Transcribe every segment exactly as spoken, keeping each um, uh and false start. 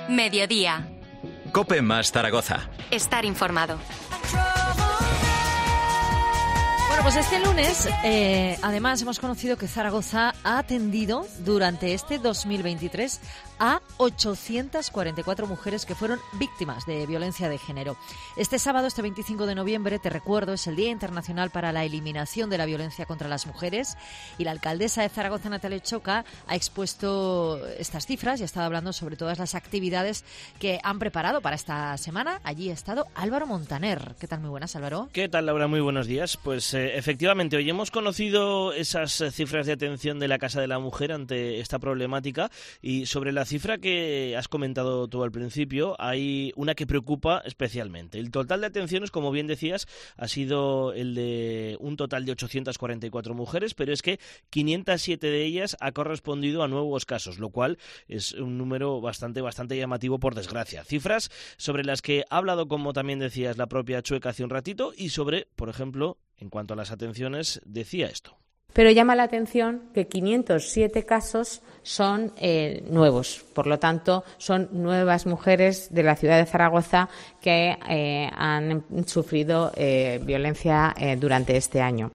Mediodía. COPE más Zaragoza. Estar informado. Bueno, pues este lunes, eh, además, hemos conocido que Zaragoza ha atendido durante este dos mil veintitrés a ochocientas cuarenta y cuatro mujeres que fueron víctimas de violencia de género. Este sábado, este veinticinco de noviembre, te recuerdo, es el Día Internacional para la Eliminación de la Violencia contra las Mujeres, y la alcaldesa de Zaragoza, Natalia Choca, ha expuesto estas cifras y ha estado hablando sobre todas las actividades que han preparado para esta semana. Allí ha estado Álvaro Montaner. ¿Qué tal? Muy buenas, Álvaro. ¿Qué tal, Laura? Muy buenos días. Pues eh, efectivamente, hoy hemos conocido esas eh, cifras de atención de la Casa de la Mujer ante esta problemática, y sobre la cifra que has comentado tú al principio, hay una que preocupa especialmente. El total de atenciones, como bien decías, ha sido el de un total de ochocientas cuarenta y cuatro mujeres, pero es que quinientas siete de ellas ha correspondido a nuevos casos, lo cual es un número bastante, bastante llamativo, por desgracia. Cifras sobre las que ha hablado, como también decías, la propia Chueca hace un ratito, y sobre, por ejemplo, en cuanto a las atenciones, decía esto. Pero llama la atención que quinientos siete casos son eh, nuevos. Por lo tanto, son nuevas mujeres de la ciudad de Zaragoza que eh, han sufrido eh, violencia eh, durante este año.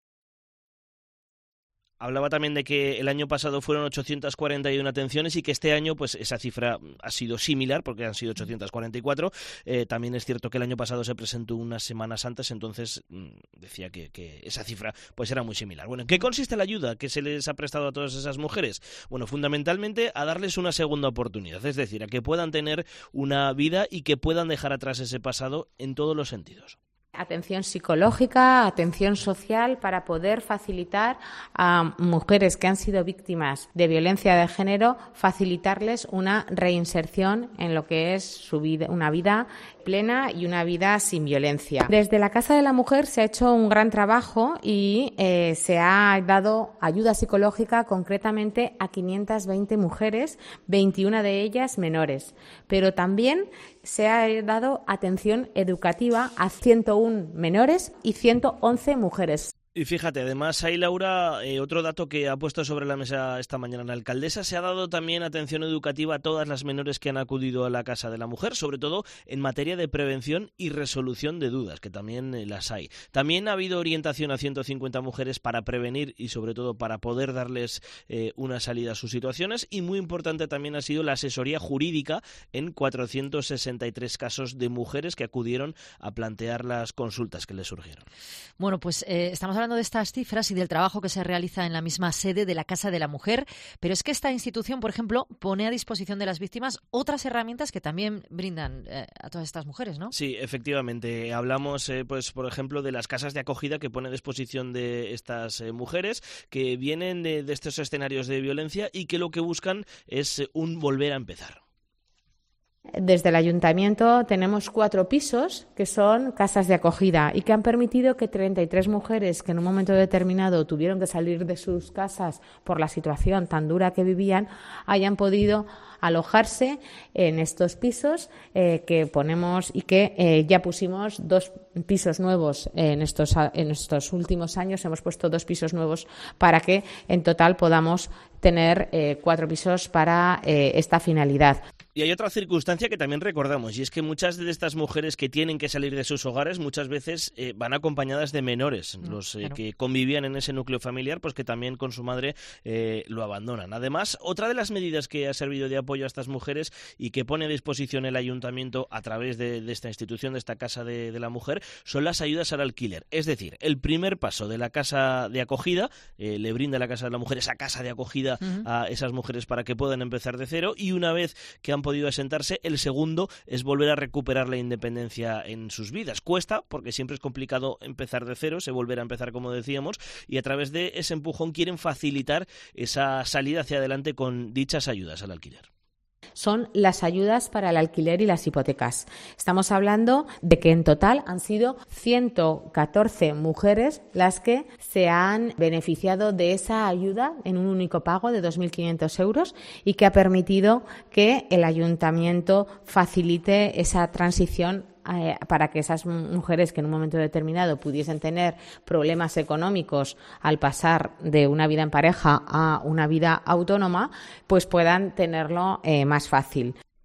Hablaba también de que el año pasado fueron ochocientas cuarenta y una atenciones y que este año pues esa cifra ha sido similar, porque han sido ochocientas cuarenta y cuatro. Eh, también es cierto que el año pasado se presentó unas semanas antes, entonces mmm, decía que, que esa cifra pues era muy similar. Bueno, ¿en qué consiste la ayuda que se les ha prestado a todas esas mujeres? Bueno, fundamentalmente a darles una segunda oportunidad, es decir, a que puedan tener una vida y que puedan dejar atrás ese pasado en todos los sentidos. Atención psicológica, atención social, para poder facilitar a mujeres que han sido víctimas de violencia de género, facilitarles una reinserción en lo que es su vida, una vida plena y una vida sin violencia. Desde la Casa de la Mujer se ha hecho un gran trabajo y eh, se ha dado ayuda psicológica concretamente a quinientas veinte mujeres, veintiuna de ellas menores, pero también se ha dado atención educativa a ciento uno menores y ciento once mujeres. Y fíjate, además ahí, Laura, eh, otro dato que ha puesto sobre la mesa esta mañana la alcaldesa: se ha dado también atención educativa a todas las menores que han acudido a la Casa de la Mujer, sobre todo en materia de prevención y resolución de dudas, que también eh, las hay. También ha habido orientación a ciento cincuenta mujeres para prevenir y sobre todo para poder darles eh, una salida a sus situaciones, y muy importante también ha sido la asesoría jurídica en cuatrocientos sesenta y tres casos de mujeres que acudieron a plantear las consultas que les surgieron. Bueno, pues eh, estamos hablando de estas cifras y del trabajo que se realiza en la misma sede de la Casa de la Mujer, pero es que esta institución, por ejemplo, pone a disposición de las víctimas otras herramientas que también brindan eh, a todas estas mujeres, ¿no? Sí, efectivamente. Hablamos, eh, pues, por ejemplo, de las casas de acogida que pone a disposición de estas eh, mujeres que vienen de, de estos escenarios de violencia y que lo que buscan es eh, un volver a empezar. Desde el ayuntamiento tenemos cuatro pisos que son casas de acogida y que han permitido que treinta y tres mujeres que en un momento determinado tuvieron que salir de sus casas por la situación tan dura que vivían hayan podido alojarse en estos pisos eh, que ponemos y que eh, ya pusimos dos pisos nuevos en estos, en estos últimos años. Hemos puesto dos pisos nuevos para que en total podamos tener eh, cuatro pisos para eh, esta finalidad. Y hay otra circunstancia que también recordamos, y es que muchas de estas mujeres que tienen que salir de sus hogares muchas veces eh, van acompañadas de menores, mm, los eh, claro. que convivían en ese núcleo familiar, pues que también con su madre eh, lo abandonan. Además, otra de las medidas que ha servido de apoyo a estas mujeres y que pone a disposición el ayuntamiento a través de, de esta institución, de esta Casa de, de la Mujer, son las ayudas al alquiler. Es decir, el primer paso de la casa de acogida, eh, le brinda la Casa de la Mujer esa casa de acogida uh-huh. a esas mujeres para que puedan empezar de cero, y una vez que han podido asentarse, el segundo es volver a recuperar la independencia en sus vidas. Cuesta, porque siempre es complicado empezar de cero, se volver a empezar, como decíamos, y a través de ese empujón quieren facilitar esa salida hacia adelante con dichas ayudas al alquiler. Son las ayudas para el alquiler y las hipotecas. Estamos hablando de que en total han sido ciento catorce mujeres las que se han beneficiado de esa ayuda en un único pago de dos mil quinientos euros y que ha permitido que el ayuntamiento facilite esa transición eh, para que esas mujeres que en un momento determinado pudiesen tener problemas económicos al pasar de una vida en pareja a una vida autónoma, pues puedan tenerlo eh, más fácil.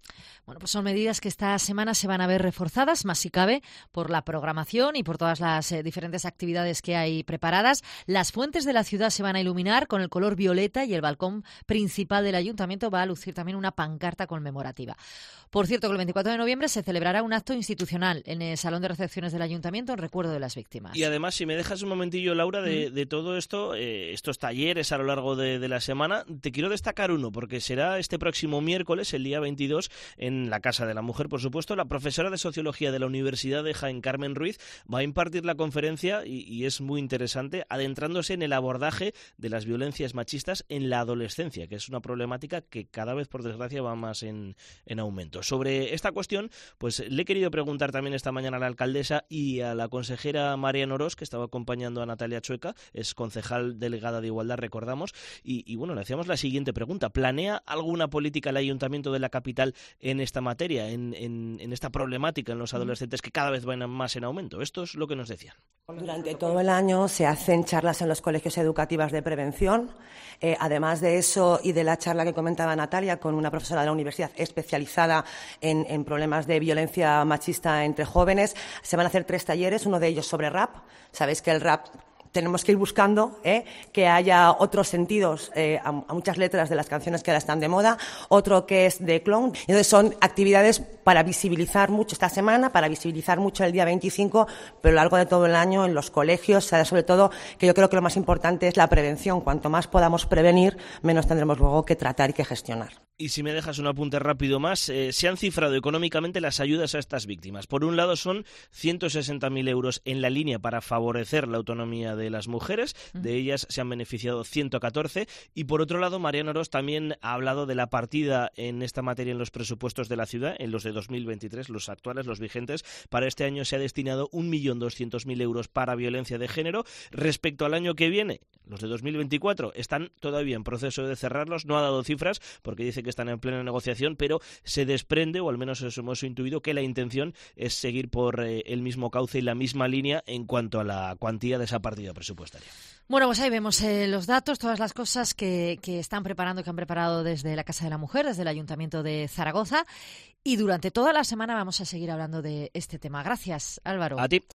Bueno, pues son medidas que esta semana se van a ver reforzadas, más si cabe, por la programación y por todas las eh, diferentes actividades que hay preparadas. Las fuentes de la ciudad se van a iluminar con el color violeta y el balcón principal del ayuntamiento va a lucir también una pancarta conmemorativa. Por cierto, que el veinticuatro de noviembre se celebrará un acto institucional en el Salón de Recepciones del Ayuntamiento en recuerdo de las víctimas. Y además, si me dejas un momentillo, Laura, de, de todo esto, eh, estos talleres a lo largo de, de la semana, te quiero destacar uno, porque será este próximo miércoles, el día veintidós, en la Casa de la Mujer, por supuesto. La profesora de Sociología de la Universidad de Jaén, Carmen Ruiz, va a impartir la conferencia y, y es muy interesante, adentrándose en el abordaje de las violencias machistas en la adolescencia, que es una problemática que cada vez, por desgracia, va más en, en aumento. Sobre esta cuestión, pues le he querido preguntar también esta mañana a la alcaldesa y a la consejera Marian Orós, que estaba acompañando a Natalia Chueca, es concejal delegada de Igualdad, recordamos, y, y bueno, le hacíamos la siguiente pregunta. ¿Planea alguna política el Ayuntamiento de la capital en esta materia, en, en, en esta problemática en los adolescentes que cada vez van más en aumento? Esto es lo que nos decían. Durante todo el año se hacen charlas en los colegios educativos de prevención. Eh, además de eso y de la charla que comentaba Natalia con una profesora de la universidad especializada en, en problemas de violencia machista entre jóvenes, se van a hacer tres talleres, uno de ellos sobre rap. Sabéis que el rap tenemos que ir buscando ¿eh? que haya otros sentidos eh, a, a muchas letras de las canciones que ahora están de moda, otro que es de clown. Entonces son actividades para visibilizar mucho esta semana, para visibilizar mucho el día veinticinco, pero a lo largo de todo el año en los colegios, sobre todo, que yo creo que lo más importante es la prevención. Cuanto más podamos prevenir, menos tendremos luego que tratar y que gestionar. Y si me dejas un apunte rápido más, eh, se han cifrado económicamente las ayudas a estas víctimas. Por un lado son ciento sesenta mil euros en la línea para favorecer la autonomía de las mujeres, de ellas se han beneficiado ciento catorce, y por otro lado Marian Orós también ha hablado de la partida en esta materia en los presupuestos de la ciudad, en los de dos mil veintitrés, los actuales, los vigentes. Para este año se ha destinado un millón doscientos mil euros para violencia de género. Respecto al año que viene, los de dos mil veinticuatro están todavía en proceso de cerrarlos, no ha dado cifras porque dice que están en plena negociación, pero se desprende, o al menos eso hemos intuido, que la intención es seguir por eh, el mismo cauce y la misma línea en cuanto a la cuantía de esa partida presupuestaria. Bueno, pues ahí vemos eh, los datos, todas las cosas que, que están preparando, que han preparado desde la Casa de la Mujer, desde el Ayuntamiento de Zaragoza, y durante toda la semana vamos a seguir hablando de este tema. Gracias, Álvaro. A ti.